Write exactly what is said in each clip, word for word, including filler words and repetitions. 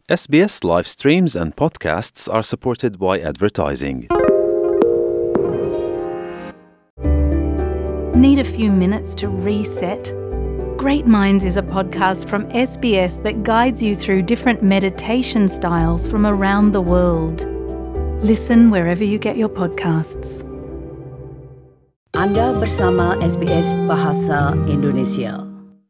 S B S live streams and podcasts are supported by advertising. Need a few minutes to reset? Great Minds is a podcast from S B S that guides you through different meditation styles from around the world. Listen wherever you get your podcasts. Anda bersama S B S Bahasa Indonesia.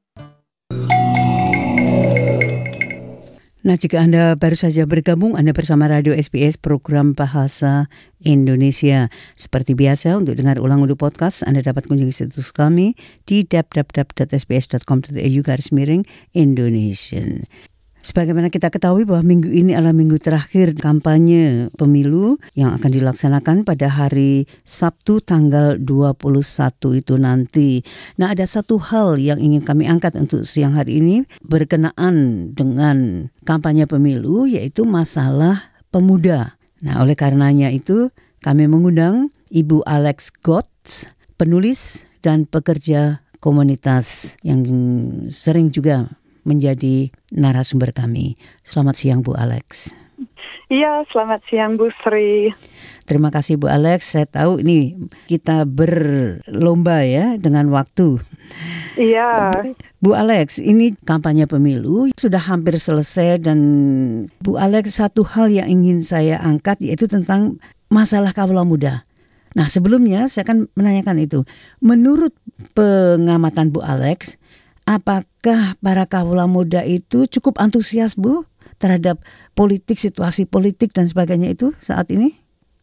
Nah, jika Anda baru saja bergabung, Anda bersama Radio S B S program Bahasa Indonesia. Seperti biasa, untuk dengar ulang untuk podcast, Anda dapat kunjungi situs kami di w w w dot s b s dot com dot a u garis miring Indonesian. Sebagaimana kita ketahui bahwa minggu ini adalah minggu terakhir kampanye pemilu yang akan dilaksanakan pada hari Sabtu tanggal dua puluh satu itu nanti. Nah, ada satu hal yang ingin kami angkat untuk siang hari ini berkenaan dengan kampanye pemilu, yaitu masalah pemuda. Nah, oleh karenanya itu kami mengundang Ibu Alex Gotts, penulis dan pekerja komunitas yang sering juga menjadi narasumber kami. Selamat siang Bu Alex. Iya, selamat siang Bu Sri. Terima kasih Bu Alex. Saya tahu ini kita berlomba ya dengan waktu. Iya. Bu Alex, ini kampanye pemilu sudah hampir selesai dan Bu Alex, satu hal yang ingin saya angkat yaitu tentang masalah kaula muda. Nah, sebelumnya saya akan menanyakan itu. Menurut pengamatan Bu Alex, apakah para kaula muda itu cukup antusias, Bu, terhadap politik, situasi politik dan sebagainya itu saat ini?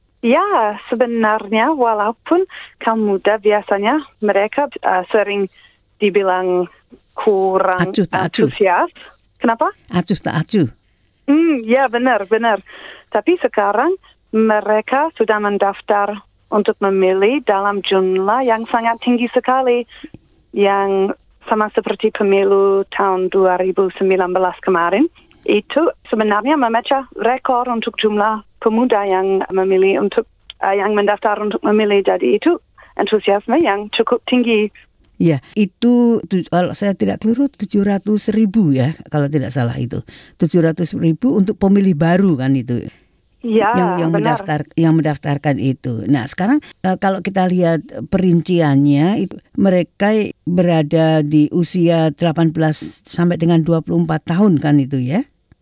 Ya, sebenarnya walaupun kaum muda biasanya mereka uh, sering dibilang kurang acuh, tak acuh. antusias. Kenapa? Acuh tak acuh. Hmm, ya benar, benar. Tapi sekarang mereka sudah mendaftar untuk memilih dalam jumlah yang sangat tinggi sekali, yang sama seperti pemilu tahun dua ribu sembilan belas kemarin, itu sebenarnya memecah rekor untuk jumlah pemuda yang memilih untuk uh, yang mendaftar untuk memilih. Jadi itu antusiasme yang cukup tinggi. Ya, itu kalau saya tidak keliru tujuh ratus ribu ya, kalau tidak salah itu. tujuh ratus ribu untuk pemilih baru kan itu. Ya, yang yang benar. mendaftar yang mendaftarkan itu. Nah, sekarang uh, kalau kita lihat perinciannya itu mereka berada di usia delapan belas sampai dengan dua puluh empat tahun kan itu ya?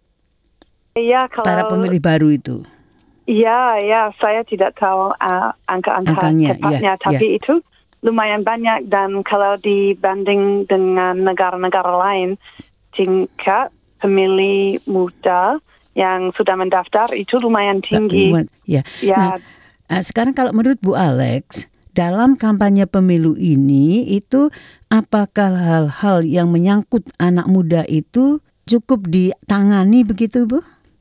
Iya, kalau para pemilih baru itu. Iya, ya, saya tidak tahu uh, angka-angka Angkanya, tepatnya, ya, tapi ya. itu lumayan banyak, dan kalau dibanding dengan negara-negara lain, tingkat pemilih muda yang sudah mendaftar itu lumayan tinggi. Ya. Ya. Nah, sekarang kalau menurut Bu Alex, dalam kampanye pemilu ini itu apakah hal-hal yang menyangkut anak muda itu cukup ditangani begitu, Bu?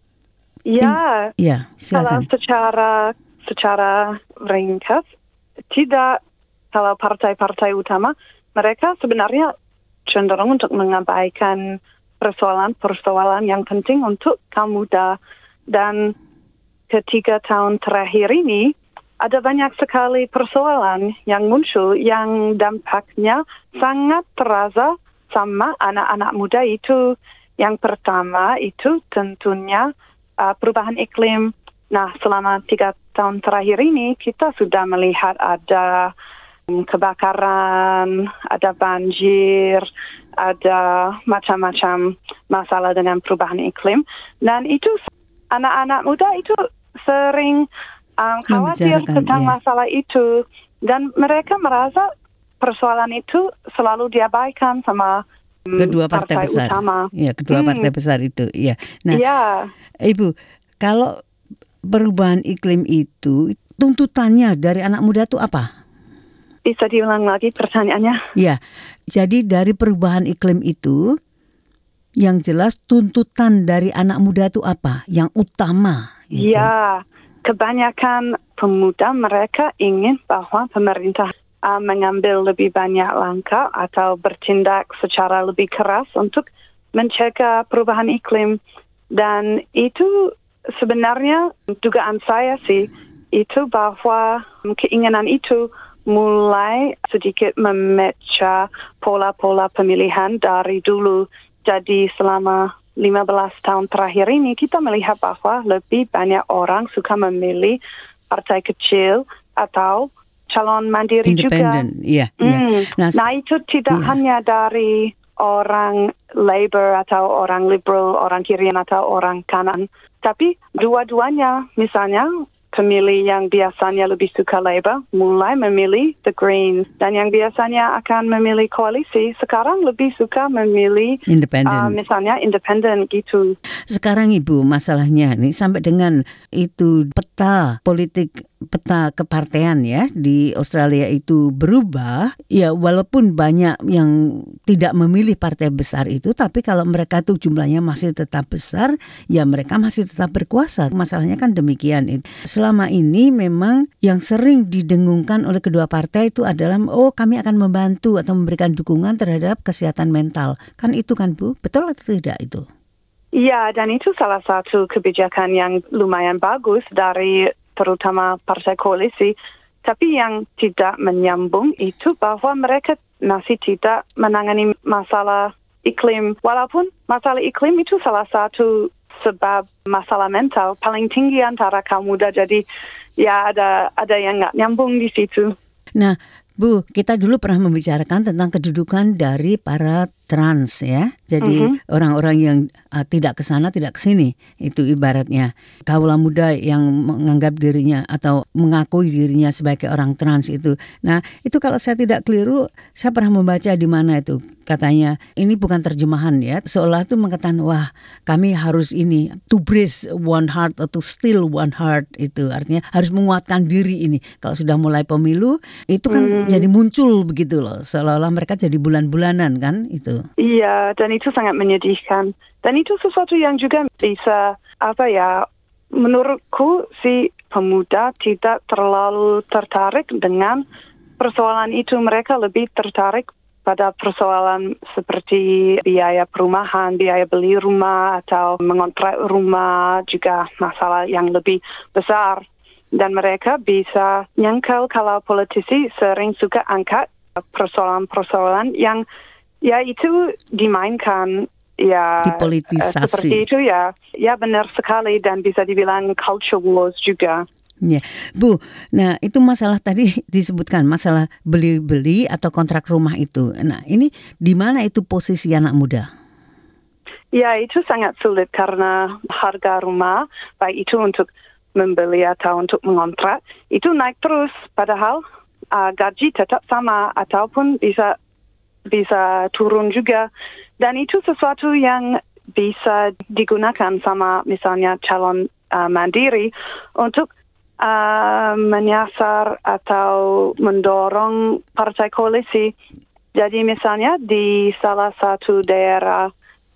Ya. In, ya, kalau silakan. secara secara ringkas, tidak. Kalau partai-partai utama, mereka sebenarnya cenderung untuk mengabaikan persoalan-persoalan yang penting untuk kaum muda. Dan ketiga tahun terakhir ini ada banyak sekali persoalan yang muncul yang dampaknya sangat terasa sama anak-anak muda itu. Yang pertama itu tentunya uh, perubahan iklim. Nah, selama tiga tahun terakhir ini kita sudah melihat ada kebakaran, ada banjir, ada macam-macam masalah dengan perubahan iklim, dan itu anak-anak muda itu sering um, khawatir tentang ya. masalah itu, dan mereka merasa persoalan itu selalu diabaikan sama um, kedua partai, partai besar. Utama. Ya, kedua hmm. partai besar itu. Ya. Nah, ya. Ibu, kalau perubahan iklim itu tuntutannya dari anak muda itu apa? Bisa diulang lagi pertanyaannya? Ya, jadi dari perubahan iklim itu, yang jelas tuntutan dari anak muda itu apa? Yang utama? Gitu. Ya, kebanyakan pemuda mereka ingin bahwa pemerintah uh, mengambil lebih banyak langkah atau bertindak secara lebih keras untuk mencegah perubahan iklim. Dan itu sebenarnya dugaan saya sih, itu bahwa keinginan itu mulai sedikit memecah pola-pola pemilihan dari dulu. Jadi selama lima belas tahun terakhir ini kita melihat bahwa lebih banyak orang suka memilih partai kecil atau calon mandiri Independent, juga. iya. Mm. iya. Nah, nah itu tidak iya. hanya dari orang Labour atau orang Liberal, orang kiri atau orang kanan, tapi dua-duanya, misalnya pemilih yang biasanya lebih suka Labour mulai memilih the Greens, dan yang biasanya akan memilih koalisi sekarang lebih suka memilih Independent. Uh, misalnya independent gitu. Sekarang Ibu, masalahnya nih sampai dengan itu peta politik, peta kepartean ya di Australia itu berubah, ya walaupun banyak yang tidak memilih partai besar itu, tapi kalau mereka tuh jumlahnya masih tetap besar, ya mereka masih tetap berkuasa. Masalahnya kan demikian. Selama ini memang yang sering didengungkan oleh kedua partai itu adalah, oh kami akan membantu atau memberikan dukungan terhadap kesehatan mental. Kan itu kan Bu, betul atau tidak itu? Iya, dan itu salah satu kebijakan yang lumayan bagus dari terutama partai koalisi, tapi yang tidak menyambung itu bahwa mereka masih tidak menangani masalah iklim. Walaupun masalah iklim itu salah satu sebab masalah mental paling tinggi antara kaum muda, jadi ya ada ada yang nggak nyambung di situ. Nah, Bu, kita dulu pernah membicarakan tentang kedudukan dari para trans ya. Jadi mm-hmm. orang-orang yang uh, tidak ke sana, tidak ke sini. Itu ibaratnya kaula muda yang menganggap dirinya atau mengakui dirinya sebagai orang trans itu. Nah, itu kalau saya tidak keliru, saya pernah membaca di mana itu. Katanya, ini bukan terjemahan ya. Seolah itu mengatakan, wah kami harus ini, to brace one heart atau still one heart. Itu artinya harus menguatkan diri ini. Kalau sudah mulai pemilu, itu kan mm. jadi muncul begitu loh. Seolah-olah mereka jadi bulan-bulanan kan itu. Iya, dan itu sangat menyedihkan. Dan itu sesuatu yang juga bisa, apa ya, menurutku si pemuda tidak terlalu tertarik dengan persoalan itu. Mereka lebih tertarik pada persoalan seperti biaya perumahan, biaya beli rumah atau mengontrak rumah, juga masalah yang lebih besar. Dan mereka bisa nyangkal kalau politisi sering suka angkat persoalan-persoalan yang ya itu dimainkan, ya dipolitisasi. Uh, seperti itu ya, ya benar sekali, dan bisa dibilang culture wars juga. Ya, Bu. Nah, itu masalah tadi disebutkan masalah beli-beli atau kontrak rumah itu. Nah, ini di mana itu posisi anak muda? Ya, itu sangat sulit karena harga rumah, baik itu untuk membeli atau untuk mengontrak, itu naik terus. Padahal uh, gaji tetap sama ataupun bisa bisa turun juga, dan itu sesuatu yang bisa digunakan sama misalnya calon uh, mandiri untuk uh, menyasar atau mendorong partai koalisi. Jadi misalnya di salah satu daerah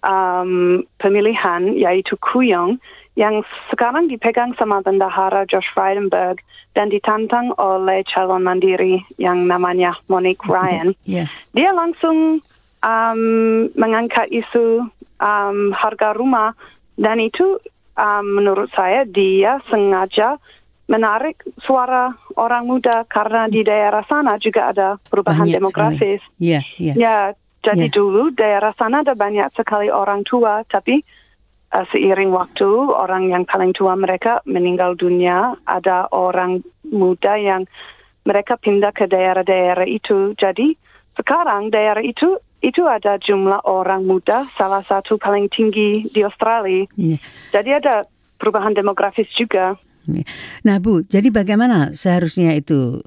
um, pemilihan yaitu Kuyong yang sekarang dipegang sama bendahara Josh Frydenberg dan ditantang oleh calon mandiri yang namanya Monique Ryan. Yeah. Dia langsung um, mengangkat isu um, harga rumah, dan itu um, menurut saya dia sengaja menarik suara orang muda karena di daerah sana juga ada perubahan banyak demografis. Yeah, yeah. Ya, jadi yeah. dulu daerah sana ada banyak sekali orang tua, tapi Uh, seiring waktu, orang yang paling tua mereka meninggal dunia, ada orang muda yang mereka pindah ke daerah-daerah itu. Jadi sekarang daerah itu itu ada jumlah orang muda salah satu paling tinggi di Australia. Yeah. Jadi ada perubahan demografis juga. Yeah. Nah Bu, jadi bagaimana seharusnya itu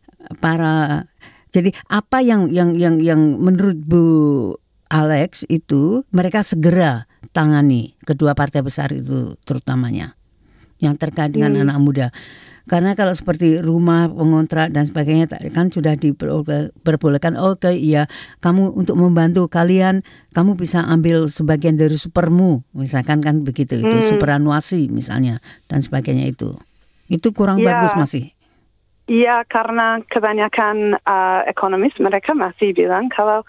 para, jadi apa yang yang yang yang menurut Bu Alex itu mereka segera tangani, kedua partai besar itu terutamanya yang terkait dengan hmm. anak muda. Karena kalau seperti rumah, pengontrak dan sebagainya kan sudah diperbolehkan, oke okay, iya kamu untuk membantu kalian, kamu bisa ambil sebagian dari supermu, misalkan kan begitu, itu hmm. superannuasi misalnya dan sebagainya itu. Itu kurang ya. bagus masih. Iya, karena kebanyakan uh, ekonomis mereka masih bilang kalau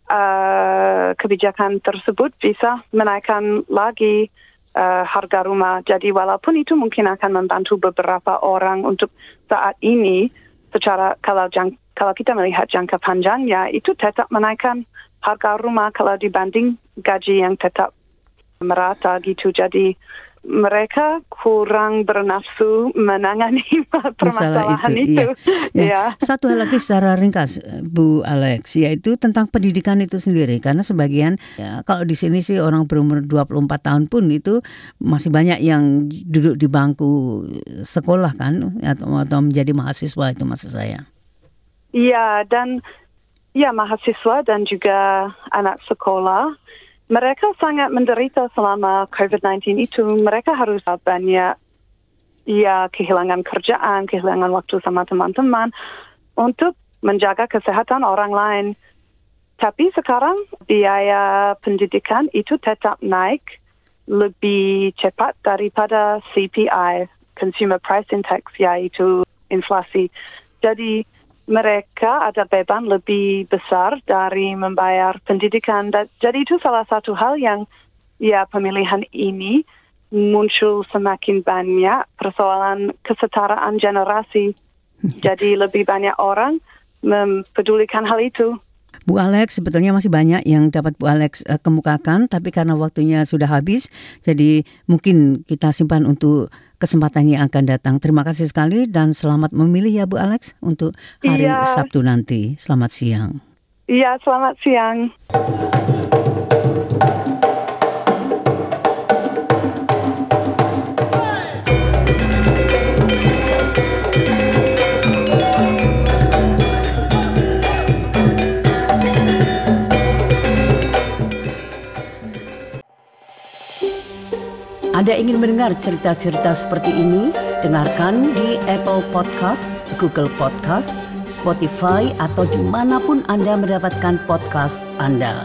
Uh, kebijakan tersebut bisa menaikkan lagi uh, harga rumah. Jadi walaupun itu mungkin akan membantu beberapa orang untuk saat ini, secara kalau jang, kalau kita melihat jangka panjangnya, itu tetap menaikkan harga rumah kalau dibanding gaji yang tetap merata gitu. Jadi mereka kurang bernafsu menangani permasalahan itu. itu. Ya. Ya. Satu hal lagi secara ringkas, Bu Alex, yaitu tentang pendidikan itu sendiri. Karena sebagian, ya, kalau di sini sih orang berumur dua puluh empat tahun pun itu masih banyak yang duduk di bangku sekolah kan, atau, atau menjadi mahasiswa itu maksud saya. Iya, dan ya mahasiswa dan juga anak sekolah. Mereka sangat menderita selama covid sembilan belas itu. Mereka harus banyak ya kehilangan kerjaan, kehilangan waktu sama teman-teman untuk menjaga kesehatan orang lain. Tapi sekarang biaya pendidikan itu tetap naik lebih cepat daripada C P I, Consumer Price Index, yaitu inflasi. Jadi mereka ada beban lebih besar dari membayar pendidikan. Jadi itu salah satu hal yang ya pemilihan ini muncul semakin banyak persoalan kesetaraan generasi. Jadi lebih banyak orang mempedulikan hal itu. Bu Alex, sebetulnya masih banyak yang dapat Bu Alex uh, kemukakan, tapi karena waktunya sudah habis, jadi mungkin kita simpan untuk kesempatan yang akan datang. Terima kasih sekali dan selamat memilih ya Bu Alex untuk hari iya. Sabtu nanti. Selamat siang. Iya, selamat siang. Anda ingin mendengar cerita-cerita seperti ini? Dengarkan di Apple Podcast, Google Podcast, Spotify, atau dimanapun Anda mendapatkan podcast Anda.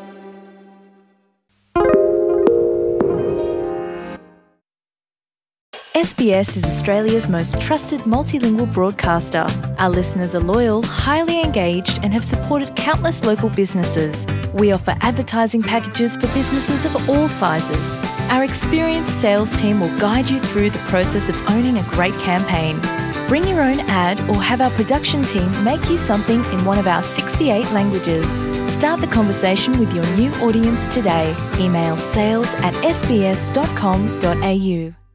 S B S is Australia's most trusted multilingual broadcaster. Our listeners are loyal, highly engaged, and have supported countless local businesses. We offer advertising packages for businesses of all sizes. Our experienced sales team will guide you through the process of owning a great campaign. Bring your own ad or have our production team make you something in one of our sixty-eight languages. Start the conversation with your new audience today. Email sales at s b s dot com dot a u.